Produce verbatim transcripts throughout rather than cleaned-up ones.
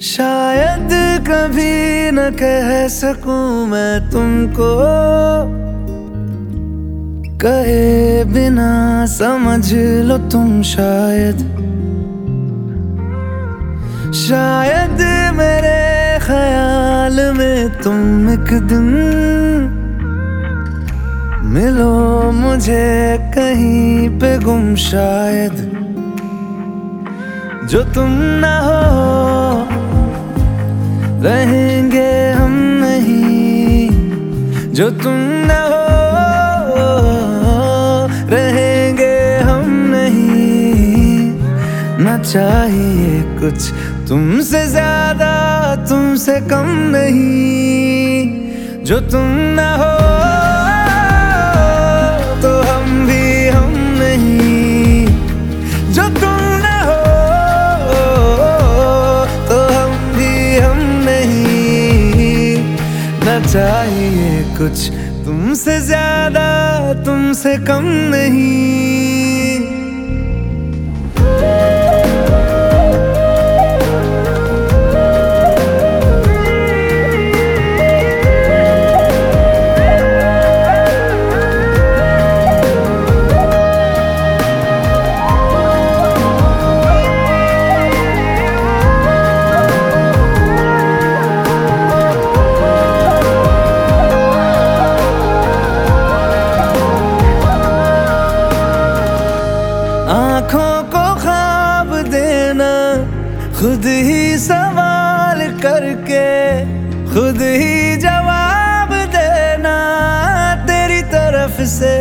शायद कभी न कह सकूं मैं तुमको, कहे बिना समझ लो तुम शायद। शायद मेरे ख्याल में तुम एक दिन मिलो मुझे कहीं पे गुम शायद। जो तुम ना हो रहेंगे हम नहीं, जो तुम ना हो रहेंगे हम नहीं। ना चाहिए कुछ तुमसे ज्यादा तुमसे कम नहीं। जो तुम ना हो तो हम भी हम नहीं, जो तुम ना हो तो हम भी हम नहीं। ना चाहिए कुछ तुमसे ज्यादा तुमसे कम नहीं। आँखों को ख्वाब देना खुद ही सवाल करके, खुद ही जवाब देना तेरी तरफ से।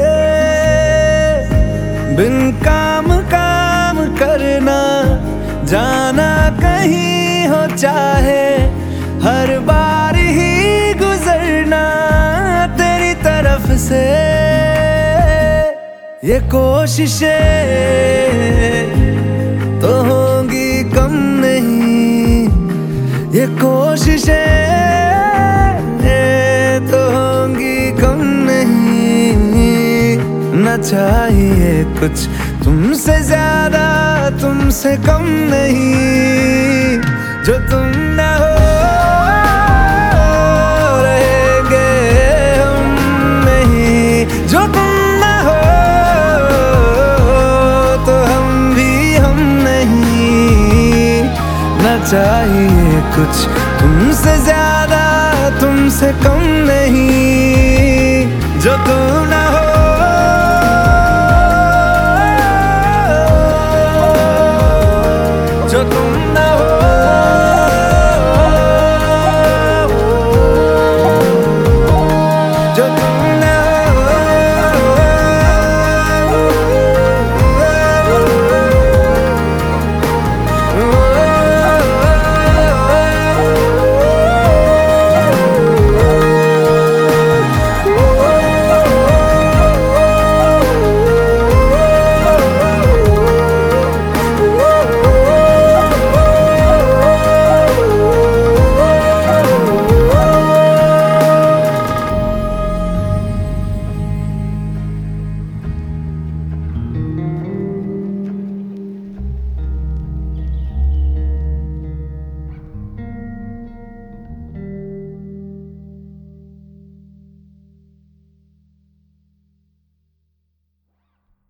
बिन काम काम करना जाना कहीं हो चाहे, हर बार ही गुजरना तेरी तरफ से। ये कोशिशें तो होंगी कम नहीं, ये कोशिशें तो होंगी कम नहीं। ना चाहिए कुछ तुमसे ज्यादा तुमसे कम नहीं। जो तुम ना हो रहेंगे हम नहीं, जो तुम चाहिए कुछ तुमसे ज्यादा तुमसे कम नहीं। जो तुम